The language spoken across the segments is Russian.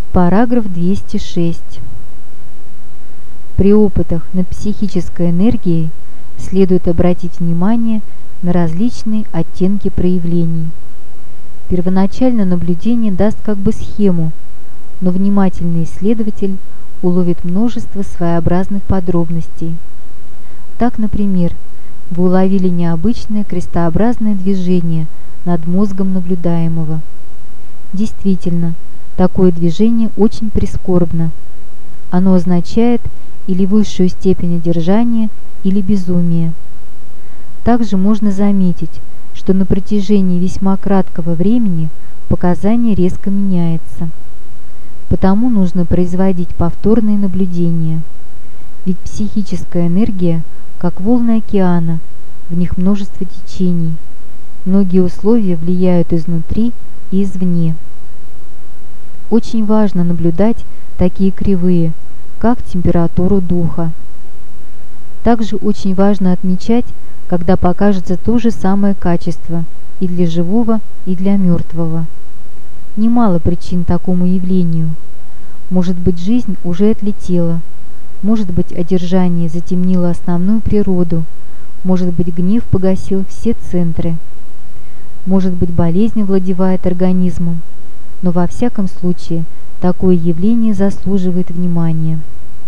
Параграф 206. При опытах над психической энергией следует обратить внимание на различные оттенки проявлений. Первоначально наблюдение даст как бы схему, но внимательный исследователь уловит множество своеобразных подробностей. Так, например, вы уловили необычное крестообразное движение над мозгом наблюдаемого. Действительно, такое движение очень прискорбно. Оно означает или высшую степень одержания, или безумие. Также можно заметить, что на протяжении весьма краткого времени показание резко меняется. Потому нужно производить повторные наблюдения. Ведь психическая энергия, как волны океана, в них множество течений. Многие условия влияют изнутри и извне. Очень важно наблюдать такие кривые, как температуру духа. Также очень важно отмечать, когда покажется то же самое качество и для живого, и для мертвого. Немало причин такому явлению. Может быть, жизнь уже отлетела, может быть, одержание затемнило основную природу, может быть, гнев погасил все центры, может быть, болезнь овладевает организмом, но во всяком случае такое явление заслуживает внимания.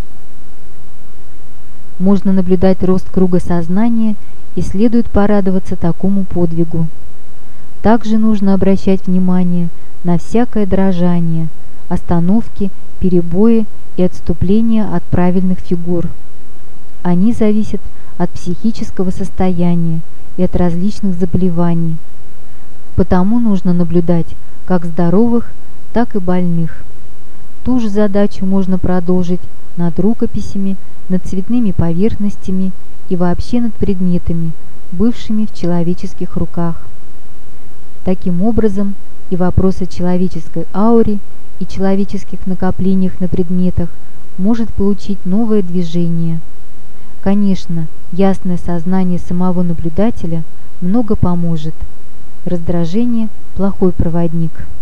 Можно наблюдать рост круга сознания, и следует порадоваться такому подвигу. Также нужно обращать внимание на всякое дрожание, остановки, перебои и отступления от правильных фигур. Они зависят от психического состояния и от различных заболеваний. Потому нужно наблюдать как здоровых, так и больных. Ту же задачу можно продолжить над рукописями, над цветными поверхностями и вообще над предметами, бывшими в человеческих руках. Таким образом, и вопрос о человеческой ауре и человеческих накоплениях на предметах может получить новое движение. Конечно, ясное сознание самого наблюдателя много поможет. Раздражение – плохой проводник.